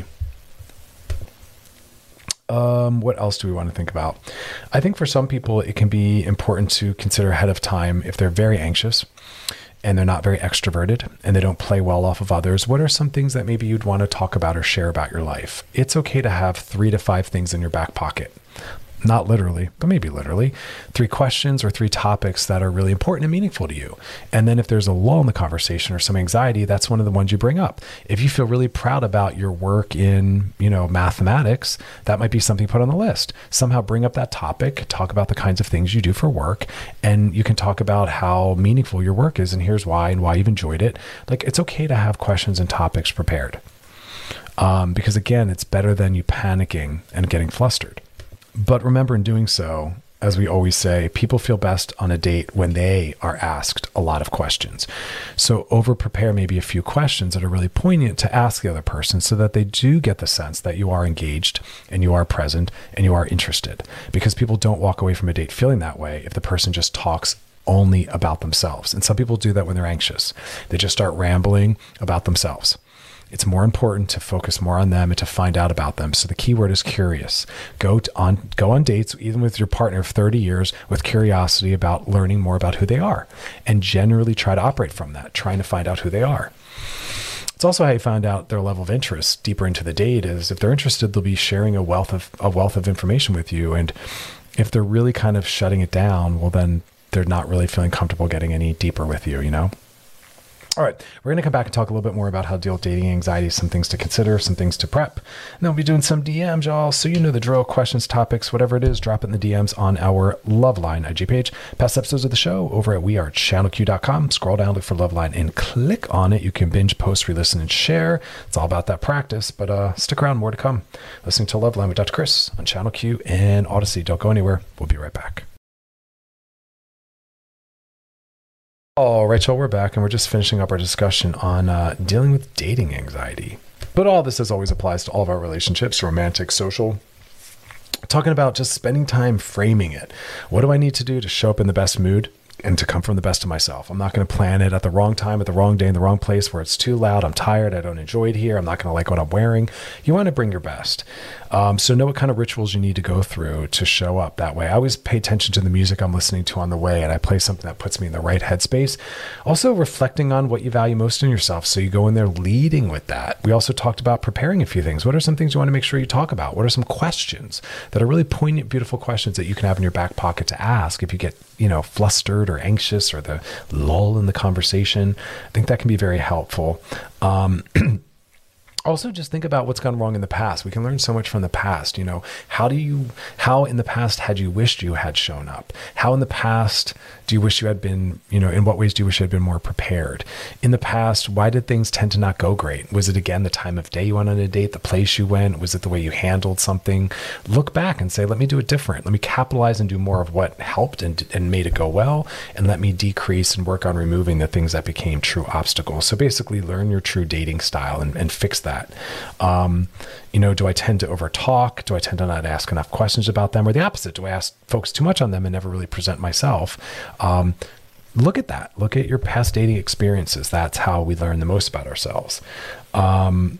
C: Um, what else do we want to think about? I think for some people, it can be important to consider ahead of time if they're very anxious and they're not very extroverted and they don't play well off of others. What are some things that maybe you'd want to talk about or share about your life? It's okay to have three to five things in your back pocket. Not literally, but maybe literally, three questions or three topics that are really important and meaningful to you. And then if there's a lull in the conversation or some anxiety, that's one of the ones you bring up. If you feel really proud about your work in, you know, mathematics, that might be something put on the list. Somehow bring up that topic, talk about the kinds of things you do for work, and you can talk about how meaningful your work is and here's why and why you've enjoyed it. Like, it's okay to have questions and topics prepared. Um, because again, it's better than you panicking and getting flustered. But remember, in doing so, as we always say, people feel best on a date when they are asked a lot of questions. So over prepare maybe a few questions that are really poignant to ask the other person so that they do get the sense that you are engaged and you are present and you are interested. Because people don't walk away from a date feeling that way if the person just talks only about themselves. And some people do that when they're anxious. They just start rambling about themselves. It's more important to focus more on them and to find out about them. So the key word is curious. Go to on go on dates, even with your partner of thirty years, with curiosity about learning more about who they are, and generally try to operate from that, trying to find out who they are. It's also how you find out their level of interest deeper into the date. Is if they're interested, they'll be sharing a wealth of a wealth of information with you. And if they're really kind of shutting it down, well, then they're not really feeling comfortable getting any deeper with you, you know? All right, we're going to come back and talk a little bit more about how to deal with dating anxiety, some things to consider, some things to prep. And then we'll be doing some D Ms, y'all. So you know the drill, questions, topics, whatever it is, drop it in the D Ms on our Loveline I G page. Past episodes of the show over at we are channel q dot com. Scroll down, look for Loveline, and click on it. You can binge, post, re-listen, and share. It's all about that practice, but uh, stick around, more to come. Listening to Loveline with Doctor Chris on Channel Q and Odyssey. Don't go anywhere. We'll be right back. All right, y'all, we're back and we're just finishing up our discussion on uh, dealing with dating anxiety. But all this, as always, applies to all of our relationships, romantic, social. Talking about just spending time framing it. What do I need to do to show up in the best mood and to come from the best of myself? I'm not going to plan it at the wrong time, at the wrong day, in the wrong place where it's too loud. I'm tired. I don't enjoy it here. I'm not going to like what I'm wearing. You want to bring your best. Um, so know what kind of rituals you need to go through to show up that way. I always pay attention to the music I'm listening to on the way, and I play something that puts me in the right headspace. Also reflecting on what you value most in yourself. So you go in there leading with that. We also talked about preparing a few things. What are some things you want to make sure you talk about? What are some questions that are really poignant, beautiful questions that you can have in your back pocket to ask if you get, you know, flustered or anxious or the lull in the conversation? I think that can be very helpful. Um, Also, just think about what's gone wrong in the past. We can learn so much from the past. You know, how do you, how in the past had you wished you had shown up? How in the past do you wish you had been, you know, in what ways do you wish you had been more prepared? In the past, why did things tend to not go great? Was it, again, the time of day you went on a date, the place you went? Was it the way you handled something? Look back and say, let me do it different. Let me capitalize and do more of what helped and, and made it go well. And let me decrease and work on removing the things that became true obstacles. So basically learn your true dating style and, and fix that. Um, you know, do I tend to over talk? Do I tend to not ask enough questions about them? Or the opposite? Do I ask focus too much on them and never really present myself? Um, look at that. Look at your past dating experiences. That's how we learn the most about ourselves. Um,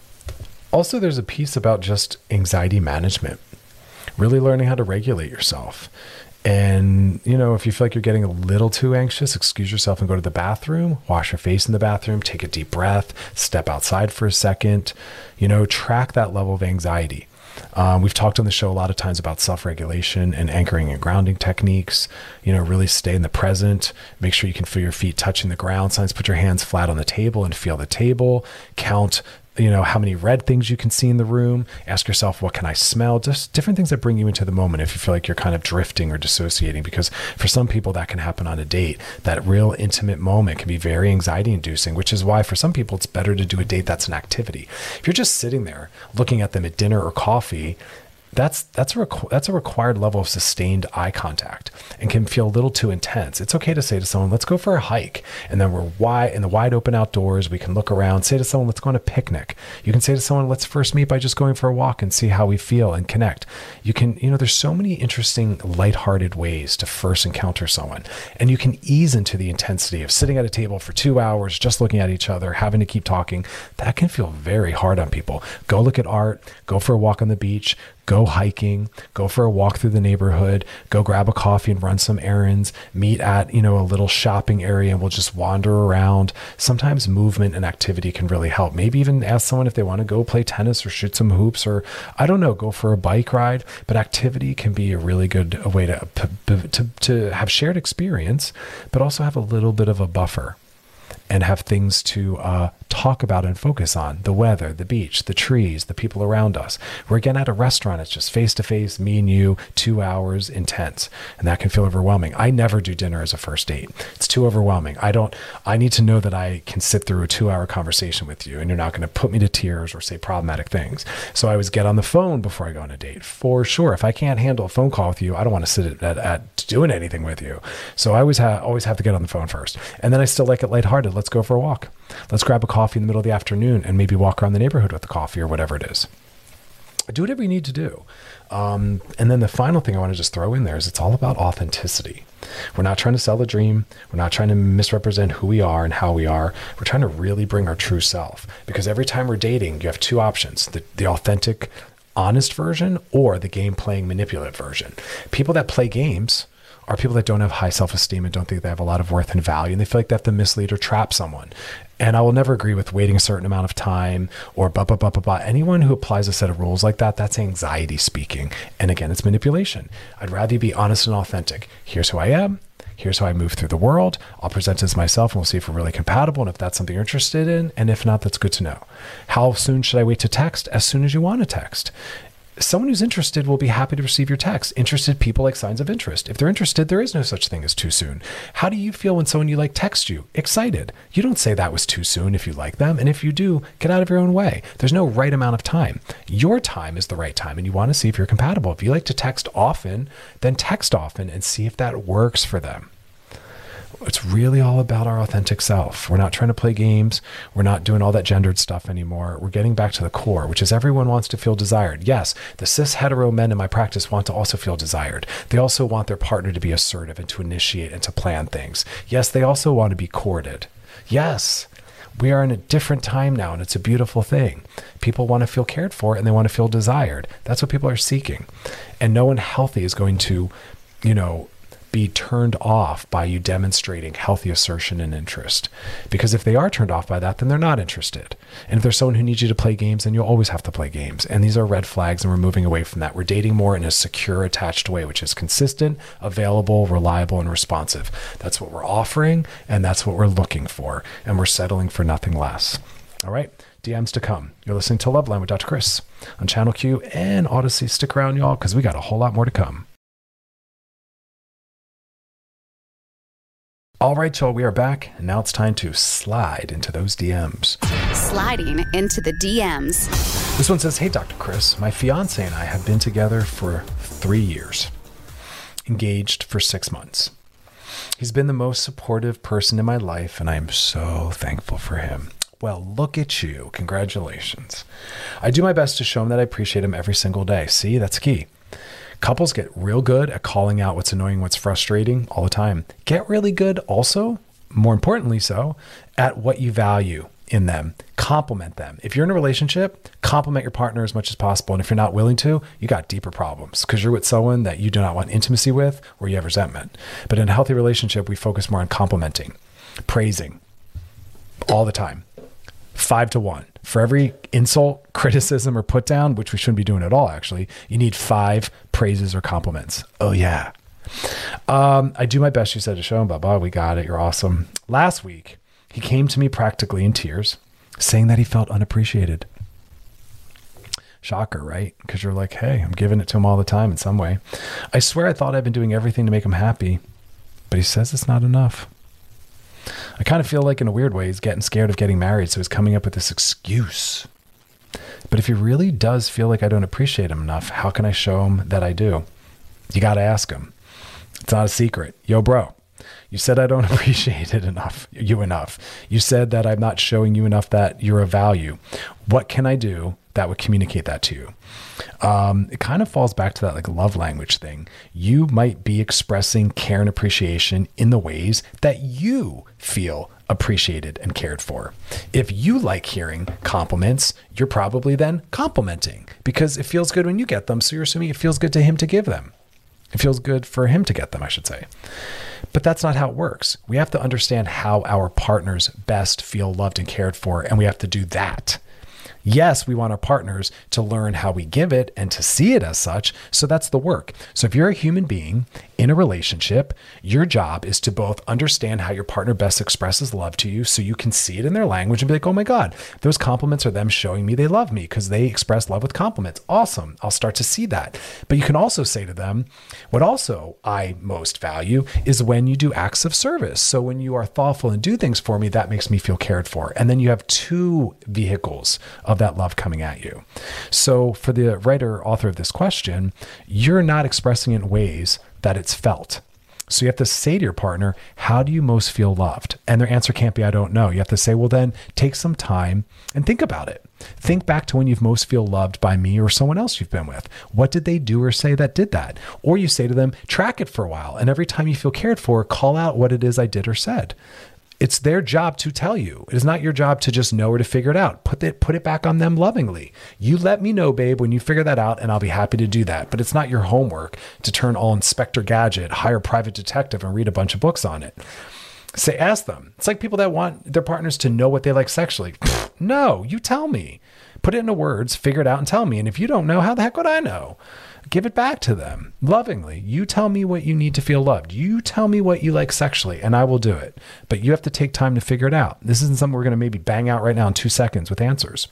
C: also, there's a piece about just anxiety management, really learning how to regulate yourself. And, you know, if you feel like you're getting a little too anxious, excuse yourself and go to the bathroom, wash your face in the bathroom, take a deep breath, step outside for a second, you know, track that level of anxiety. Um, we've talked on the show a lot of times about self-regulation and anchoring and grounding techniques, you know, really stay in the present, make sure you can feel your feet touching the ground. Sometimes put your hands flat on the table and feel the table, count you know, how many red things you can see in the room. Ask yourself, what can I smell? Just different things that bring you into the moment if you feel like you're kind of drifting or dissociating, because for some people that can happen on a date. That real intimate moment can be very anxiety inducing, which is why for some people it's better to do a date that's an activity. If you're just sitting there looking at them at dinner or coffee, That's that's a requ- that's a required level of sustained eye contact and can feel a little too intense. It's okay to say to someone, let's go for a hike. And then we're wide in the wide open outdoors. We can look around, say to someone, let's go on a picnic. You can say to someone, let's first meet by just going for a walk and see how we feel and connect. You can, you know, there's so many interesting lighthearted ways to first encounter someone. And you can ease into the intensity of sitting at a table for two hours, just looking at each other, having to keep talking. That can feel very hard on people. Go look at art, go for a walk on the beach, go hiking, go for a walk through the neighborhood, go grab a coffee and run some errands, meet at, you know, a little shopping area and we'll just wander around. Sometimes movement and activity can really help. Maybe even ask someone if they want to go play tennis or shoot some hoops, or I don't know, go for a bike ride. But activity can be a really good a way to, to, to have shared experience, but also have a little bit of a buffer and have things to uh, talk about and focus on. The weather, the beach, the trees, the people around us. We're again at a restaurant. It's just face-to-face, me and you, two hours, intense. And that can feel overwhelming. I never do dinner as a first date. It's too overwhelming. I don't, I need to know that I can sit through a two hour conversation with you and you're not going to put me to tears or say problematic things. So I always get on the phone before I go on a date, for sure. If I can't handle a phone call with you, I don't want to sit at, at, at doing anything with you. So I always have, always have to get on the phone first. And then I still like it lighthearted. Let's go for a walk. Let's grab a coffee in the middle of the afternoon and maybe walk around the neighborhood with the coffee or whatever it is. Do whatever you need to do. Um, and then the final thing I want to just throw in there is it's all about authenticity. We're not trying to sell a dream. We're not trying to misrepresent who we are and how we are. We're trying to really bring our true self, because every time we're dating, you have two options, the, the authentic, honest version or the game playing manipulative version. People that play games are people that don't have high self-esteem and don't think they have a lot of worth and value, and they feel like they have to mislead or trap someone. And I will never agree with waiting a certain amount of time or blah, blah, blah, blah, blah. Anyone who applies a set of rules like that, that's anxiety speaking. And again, it's manipulation. I'd rather you be honest and authentic. Here's who I am. Here's how I move through the world. I'll present as myself and we'll see if we're really compatible and if that's something you're interested in. And if not, that's good to know. How soon should I wait to text? As soon as you want to text. Someone who's interested will be happy to receive your text. Interested people like signs of interest. If they're interested, there is no such thing as too soon. How do you feel when someone you like texts you? Excited. You don't say that was too soon if you like them. And if you do, get out of your own way. There's no right amount of time. Your time is the right time, and you want to see if you're compatible. If you like to text often, then text often and see if that works for them. It's really all about our authentic self. We're not trying to play games. We're not doing all that gendered stuff anymore. We're getting back to the core, which is everyone wants to feel desired. Yes, the cis hetero men in my practice want to also feel desired. They also want their partner to be assertive and to initiate and to plan things. Yes, they also want to be courted. Yes, we are in a different time now, and it's a beautiful thing. People want to feel cared for and they want to feel desired. That's what people are seeking. And no one healthy is going to, you know, be turned off by you demonstrating healthy assertion and interest. Because if they are turned off by that, then they're not interested. And if there's someone who needs you to play games, then you'll always have to play games. And these are red flags, and we're moving away from that. We're dating more in a secure, attached way, which is consistent, available, reliable, and responsive. That's what we're offering, and that's what we're looking for. And we're settling for nothing less. All right. D Ms to come. You're listening to Loveline with Doctor Chris on Channel Q and Odyssey. Stick around, y'all, because we got a whole lot more to come. All right, y'all, we are back, and now it's time to slide into those D Ms.
D: Sliding into the D Ms.
C: This one says, hey, Doctor Chris, my fiance and I have been together for three years, engaged for six months. He's been the most supportive person in my life, and I am so thankful for him. Well, look at you. Congratulations. I do my best to show him that I appreciate him every single day. See, that's key. Couples get real good at calling out what's annoying, what's frustrating all the time. Get really good also, more importantly so, at what you value in them. Compliment them. If you're in a relationship, compliment your partner as much as possible. And if you're not willing to, you got deeper problems because you're with someone that you do not want intimacy with or you have resentment. But in a healthy relationship, we focus more on complimenting, praising all the time. Five to one. For every insult, criticism, or put down, which we shouldn't be doing at all, actually, you need five praises or compliments. Oh, yeah. Um, I do my best, you said, to show him, blah, blah, we got it. You're awesome. Last week, he came to me practically in tears, saying that he felt unappreciated. Shocker, right? Because you're like, hey, I'm giving it to him all the time in some way. I swear I thought I'd been doing everything to make him happy, but he says it's not enough. I kind of feel like in a weird way, he's getting scared of getting married. So he's coming up with this excuse. But if he really does feel like I don't appreciate him enough, how can I show him that I do? You got to ask him. It's not a secret. Yo, bro, you said I don't appreciate it enough, you enough. You said that I'm not showing you enough that you're of value. What can I do that would communicate that to you? Um, it kind of falls back to that like love language thing. You might be expressing care and appreciation in the ways that you feel appreciated and cared for. If you like hearing compliments, you're probably then complimenting because it feels good when you get them. So you're assuming it feels good to him to give them. It feels good for him to get them, I should say. But that's not how it works. We have to understand how our partners best feel loved and cared for, and we have to do that. Yes, we want our partners to learn how we give it and to see it as such. So that's the work. So if you're a human being in a relationship, your job is to both understand how your partner best expresses love to you so you can see it in their language and be like, oh my God, those compliments are them showing me they love me because they express love with compliments. Awesome. I'll start to see that. But you can also say to them, what also I most value is when you do acts of service. So when you are thoughtful and do things for me, that makes me feel cared for. And then you have two vehicles of that love coming at you. So for the writer, author of this question, you're not expressing it in ways that it's felt. So you have to say to your partner, how do you most feel loved? And their answer can't be, I don't know. You have to say, well, then take some time and think about it. Think back to when you've most feel loved by me or someone else you've been with. What did they do or say that did that? Or you say to them, track it for a while. And every time you feel cared for, call out what it is I did or said. It's their job to tell you. It is not your job to just know or to figure it out. Put it, put it back on them lovingly. You let me know, babe, when you figure that out, and I'll be happy to do that. But it's not your homework to turn all Inspector Gadget, hire a private detective, and read a bunch of books on it. Say, ask them. It's like people that want their partners to know what they like sexually. No, you tell me. Put it into words, figure it out, and tell me. And if you don't know, how the heck would I know? Give it back to them lovingly. You tell me what you need to feel loved. You tell me what you like sexually, and I will do it. But you have to take time to figure it out. This isn't something we're going to maybe bang out right now in two seconds with answers.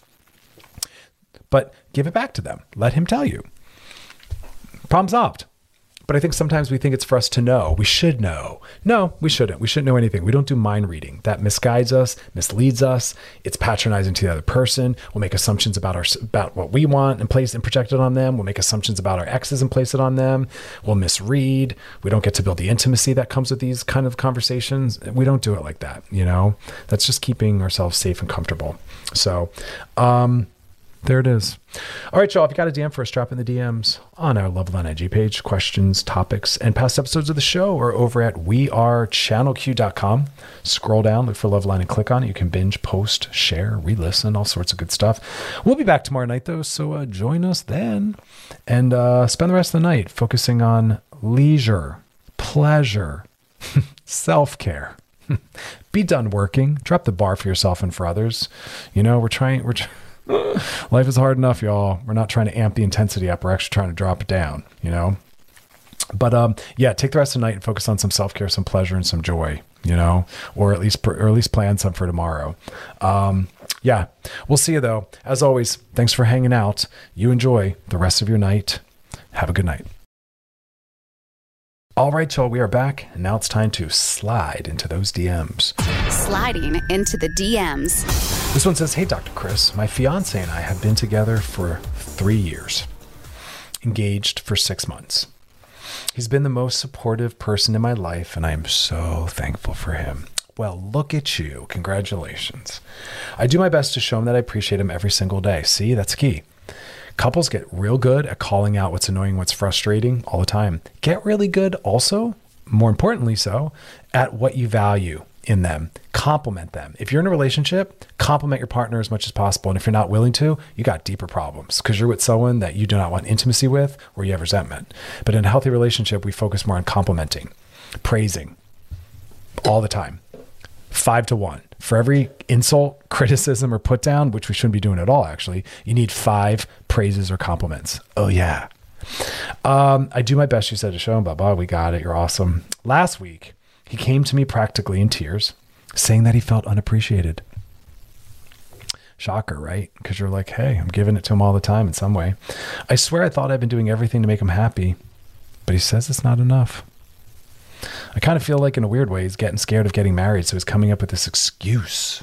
C: But give it back to them. Let him tell you. Problem solved. But I think sometimes we think it's for us to know. We should know. No, we shouldn't. We shouldn't know anything. We don't do mind reading. That misguides us, misleads us. It's patronizing to the other person. We'll make assumptions about our about what we want and place and project it on them. We'll make assumptions about our exes and place it on them. We'll misread. We don't get to build the intimacy that comes with these kind of conversations. We don't do it like that. You know, that's just keeping ourselves safe and comfortable. So, um, there it is. All right, y'all. If you got a D M for us, drop in the D Ms on our Loveline I G page. Questions, topics, and past episodes of the show are over at we are channel q dot com. Scroll down, look for Loveline, and click on it. You can binge, post, share, re-listen, all sorts of good stuff. We'll be back tomorrow night, though, so uh, join us then. And uh, spend the rest of the night focusing on leisure, pleasure, self-care. Be done working. Drop the bar for yourself and for others. You know, we're trying... we're trying life is hard enough, y'all. We're not trying to amp the intensity up. We're actually trying to drop it down, you know? But um, yeah, take the rest of the night and focus on some self-care, some pleasure, and some joy, you know, or at least, or at least plan some for tomorrow. Um, Yeah. We'll see you though. As always, thanks for hanging out. You enjoy the rest of your night. Have a good night. All right, y'all, we are back, and now it's time to slide into those D Ms.
D: Sliding into the D Ms.
C: This one says, hey, Doctor Chris, my fiance and I have been together for three years, engaged for six months. He's been the most supportive person in my life, and I am so thankful for him. Well, look at you. Congratulations. I do my best to show him that I appreciate him every single day. See, that's key. Couples get real good at calling out what's annoying, what's frustrating all the time. Get really good also, more importantly so, at what you value in them. Compliment them. If you're in a relationship, compliment your partner as much as possible. And if you're not willing to, you got deeper problems because you're with someone that you do not want intimacy with or you have resentment. But in a healthy relationship, we focus more on complimenting, praising all the time. Five to one. For every insult, criticism, or put down, which we shouldn't be doing at all, actually, you need five praises or compliments. Oh, yeah. Um, I do my best, you said, to show him, blah, blah, we got it. You're awesome. Last week, he came to me practically in tears, saying that he felt unappreciated. Shocker, right? Because you're like, hey, I'm giving it to him all the time in some way. I swear I thought I'd been doing everything to make him happy, but he says it's not enough. I kind of feel like in a weird way, he's getting scared of getting married. So he's coming up with this excuse.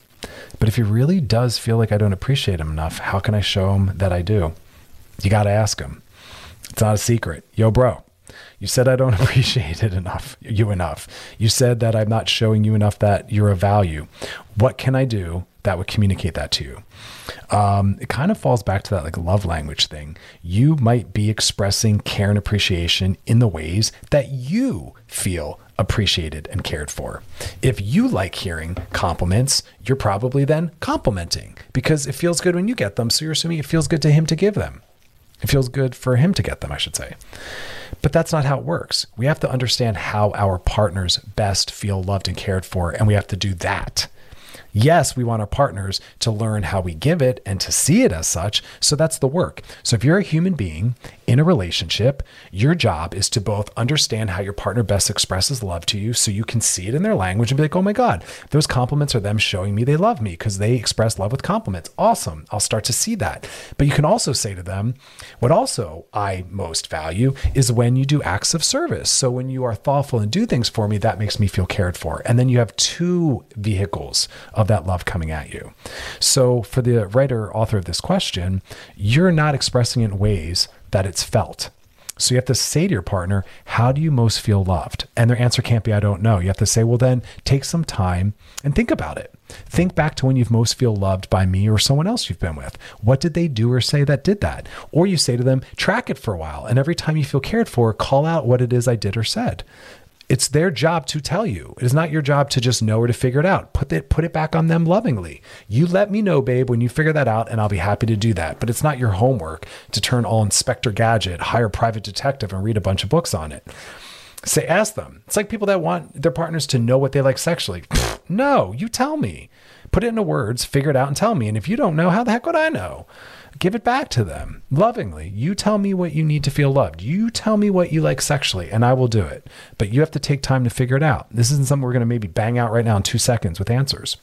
C: But if he really does feel like I don't appreciate him enough, how can I show him that I do? You got to ask him. It's not a secret. Yo, bro, you said I don't appreciate it enough, you enough. You said that I'm not showing you enough that you're of value. What can I do that would communicate that to you? Um, it kind of falls back to that like love language thing. You might be expressing care and appreciation in the ways that you feel appreciated and cared for. If you like hearing compliments, you're probably then complimenting because it feels good when you get them. So you're assuming it feels good to him to give them. It feels good for him to get them, I should say. But that's not how it works. We have to understand how our partners best feel loved and cared for, and we have to do that. Yes, we want our partners to learn how we give it and to see it as such. So that's the work. So if you're a human being in a relationship, your job is to both understand how your partner best expresses love to you so you can see it in their language and be like, oh my God, those compliments are them showing me they love me because they express love with compliments. Awesome. I'll start to see that. But you can also say to them, what also I most value is when you do acts of service. So when you are thoughtful and do things for me, that makes me feel cared for. And then you have two vehicles of that love coming at you. So for the writer, author of this question, you're not expressing it in ways that it's felt. So you have to say to your partner, how do you most feel loved? And their answer can't be, I don't know. You have to say, well, then take some time and think about it. Think back to when you've most feel loved by me or someone else you've been with. What did they do or say that did that? Or you say to them, track it for a while. And every time you feel cared for, call out what it is I did or said. It's their job to tell you. It is not your job to just know or to figure it out. Put it, put it back on them lovingly. You let me know, babe, when you figure that out, and I'll be happy to do that. But it's not your homework to turn all Inspector Gadget, hire a private detective, and read a bunch of books on it. Say, ask them. It's like people that want their partners to know what they like sexually. No, you tell me. Put it into words, figure it out, and tell me. And if you don't know, how the heck would I know? Give it back to them lovingly. You tell me what you need to feel loved. You tell me what you like sexually, and I will do it. But you have to take time to figure it out. This isn't something we're going to maybe bang out right now in two seconds with answers.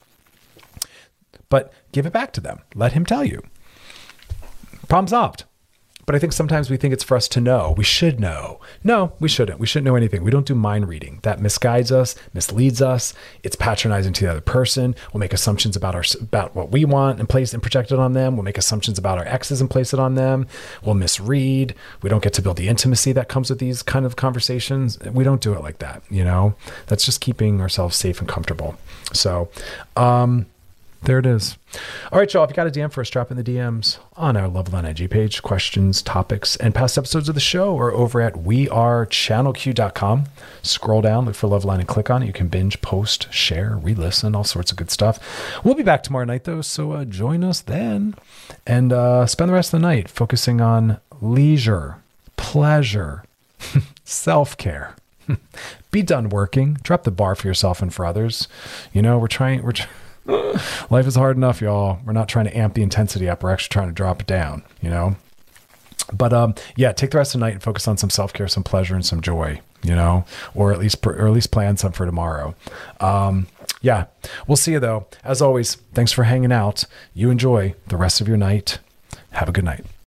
C: But give it back to them. Let him tell you. Problem solved. But I think sometimes we think it's for us to know. We should know. No, we shouldn't. We shouldn't know anything. We don't do mind reading. That misguides us, misleads us. It's patronizing to the other person. We'll make assumptions about our about what we want and place and project it on them. We'll make assumptions about our exes and place it on them. We'll misread. We don't get to build the intimacy that comes with these kind of conversations. We don't do it like that. You know, that's just keeping ourselves safe and comfortable. So, um, there it is. All right, y'all. If you got a D M for us, drop in the D Ms on our Loveline I G page. Questions, topics, and past episodes of the show are over at we are channel q dot com. Scroll down, look for Loveline, and click on it. You can binge, post, share, re-listen, all sorts of good stuff. We'll be back tomorrow night, though, so uh, join us then. And uh, spend the rest of the night focusing on leisure, pleasure, self-care. Be done working. Drop the bar for yourself and for others. You know, we're trying... we're. Tr- Life is hard enough, y'all. We're not trying to amp the intensity up. We're actually trying to drop it down, you know? But um, yeah, take the rest of the night and focus on some self-care, some pleasure, and some joy. you know, or at least, or at least plan some for tomorrow. Um, yeah, we'll see you though. As always, thanks for hanging out. You enjoy the rest of your night. Have a good night.